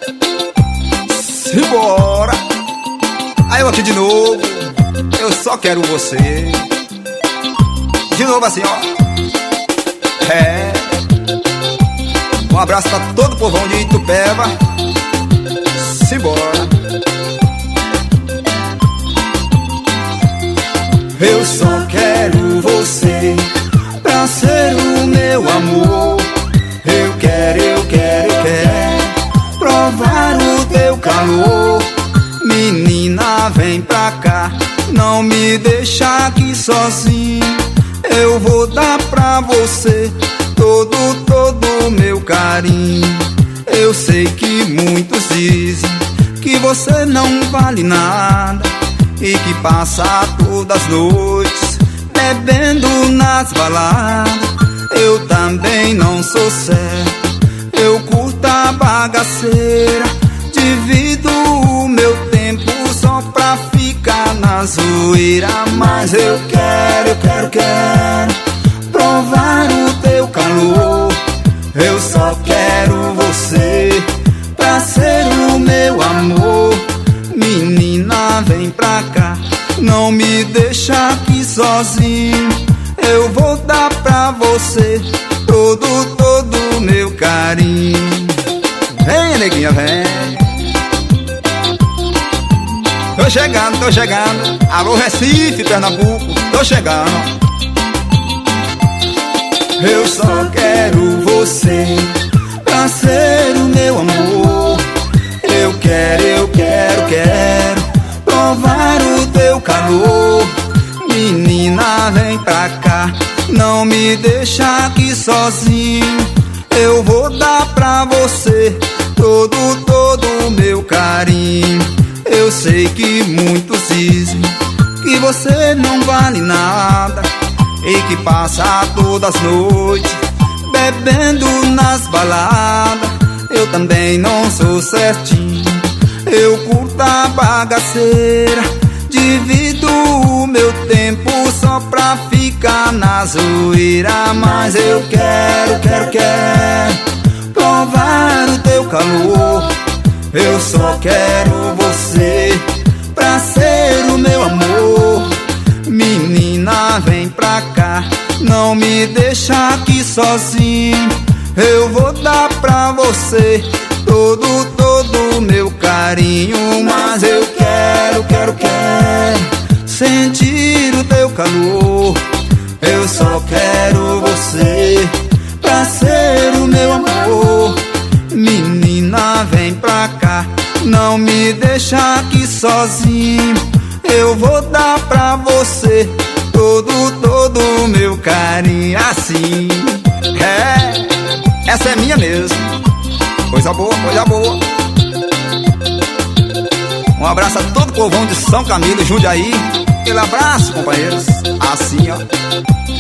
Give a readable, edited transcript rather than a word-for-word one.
Simbora. Aí eu aqui de novo. Eu só quero você. De novo assim, ó. É. Um abraço pra todo o povão de Itupeva. Simbora. Eu só quero você pra ser o meu amor. Eu quero provar o teu calor. Menina, vem pra cá, não me deixa aqui sozinho. Eu vou dar pra você todo o meu carinho. Eu sei que muitos dizem que você não vale nada e que passa todas as noites bebendo nas baladas. Eu também não sou certo, eu curto a bagaceira. Divido o meu tempo só pra ficar na zoeira. Mas eu quero provar o teu calor. Eu só quero você pra ser o meu amor. Menina, vem pra cá, não me deixa aqui sozinho. Eu vou dar pra você todo o meu carinho. Vem, neguinha, vem. Tô chegando. Alô, Recife, Pernambuco, tô chegando. Eu só quero você pra ser o meu amor. Eu quero provar o teu calor. Menina, vem pra cá, não me deixa aqui sozinho. Eu vou dar pra você todo o meu carinho. Eu sei que muitos dizem que você não vale nada e que passa todas as noites bebendo nas baladas. Eu também não sou certinho, eu curto a bagaceira. Divido o meu tempo só pra ficar na zoeira. Mas eu quero provar o teu calor. Eu só quero você pra ser o meu amor. Menina, vem pra cá, não me deixa aqui sozinho. Eu vou dar pra você todo o meu carinho. Mas eu quero sentir o teu calor. Eu só quero você pra ser o meu amor. Menina, vem pra cá, não me deixa aqui sozinho. Eu vou dar pra você todo o meu carinho. Assim, essa é minha mesmo. Coisa boa. Um abraço a todo o povão de São Camilo, Jundiaí. Aquele abraço, companheiros. Assim, ó.